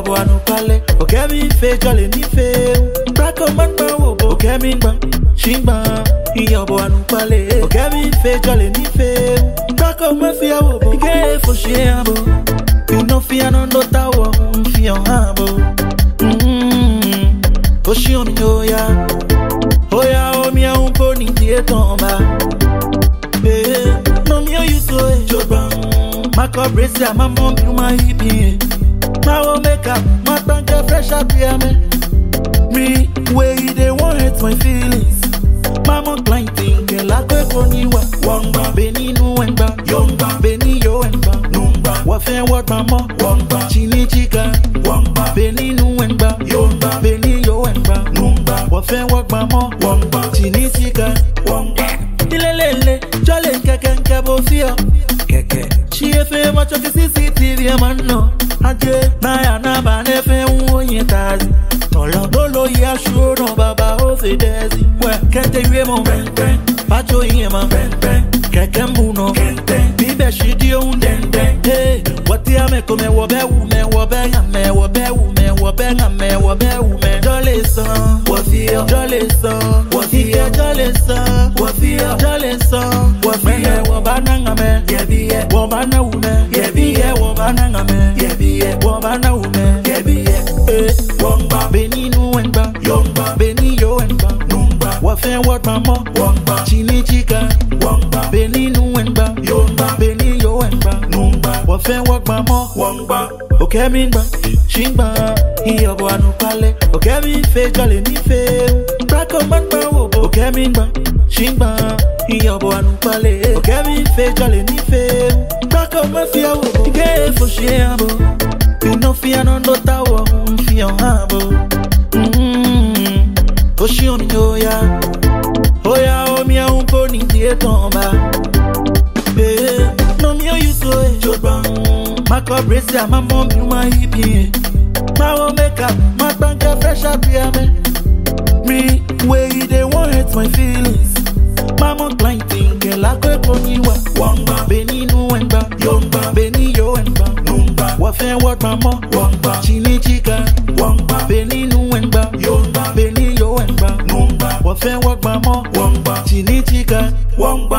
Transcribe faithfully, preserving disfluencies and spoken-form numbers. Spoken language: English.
Iyobo anupale, okay mi fe jolly ni fe. Brako man ba wobo, okay mi ba, shingba. Iyobo anupale, okay mi fe jolly ni fe. Brako man fi wobo, ike fo shiabo. You no fi anondo tawo, fi on habo. Mm, oshi on yoya, oya o mi a un poni die tomba. Eh, no mi o yuso e joban. My corporate, my mom, you my hippie. My will make up, my bank fresh up here, man. Me, where they won't hurt my feelings. Mama client think, like a pony, Wamba, Benny, no, and ba, Yomba, Benny, yo, and ba, Numba, Waffle, what mama, Wamba, Chini chica, Wamba, Benny, no, and ba, Yomba, Benny, yo, and ba, Numba, Waffle, what mama, Wamba, Chini chica, Wamba, Ilele, Jolly, Kakan, Cabo, Fio, Keke. She a fair much of the C C T V, man, no. Aje, na ya na ba ne fe unwo yin tazi. Tolo dolo ya sure no baba o se dezi. We kete yue mo ben ben, pacho yin ma ben ben. Keke mbuno ben ben, bibe shidi o den den. Hey, what ya me come wo be wu me wo be ya me wo be wu me wo be ya me wo be wu me. Jolly son, wo feel, jolly son, wo feel, jolly son, wo feel, jolly son, wo feel, wo bananga me, yeah be yeah, wo bana wu me, yeah be yeah, wo bananga me, yeah be yeah, wo bana wu me, yeah be yeah. Eh, wamba, Benny no and ba, yomba, Benny yo and ba, numba, wo fe what mama, wamba, chini chica, wamba, Benny no and ba, yomba, Benny yo and ba, numba, wo fe what mama, wamba, okay min ba, shingba, Iyobo anupale, okay min fe jolly ni fe, brako man ba wobo, okay min ba, shingba, Iyobo anupale, okay min fe jolly ni fe, brako man fi wobo, ike fo shiabo, you no fi anondo tawo, fi on habo, mm, oshi on yoya, oya o mi a un poni die tomba, eh, no mi o yuso e joban, my corporate, my mom, you my hippie. My will make up, my bank fresh up here, man. Me, where they won't hurt my feelings. Mama client think, like a pony, Wamba, Benny, no, and ba, Yomba, Benny, yo, and ba, Numba, Waffle, what mama, Wamba, Chini chica, Wamba, Benny, no, and ba, Yomba, Benny, yo, and ba, Numba, Waffle, what mama, Wamba, Chini chica, Wamba.